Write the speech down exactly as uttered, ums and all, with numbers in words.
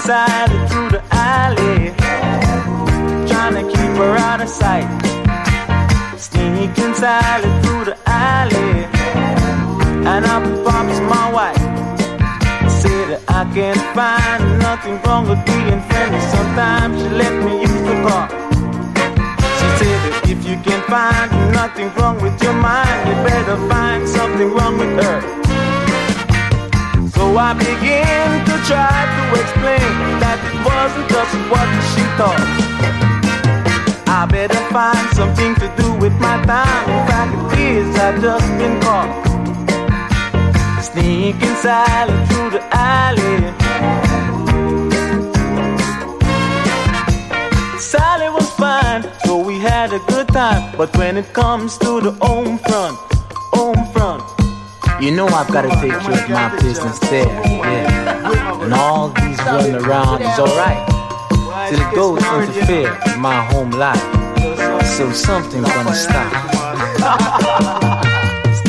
silently through the alley, trying to keep her out of sight. Sneaking silently through the alley, and up pops my wife. Said that I can't find nothing wrong with being friendly. Sometimes she let me use the car. She said that if you can find nothing wrong with your mind, you better find something wrong with her. So I began to try to explain that it wasn't just what she thought. I better find something to do with my time. In fact, it is I've just been caught sneaking silent through the alley. Sally was fine, so we had a good time. But when it comes to the home front, home front, you know I've got to take care of my business there, yeah. And all these running around is alright, till it goes to interfere with my home life. So something's gonna stop.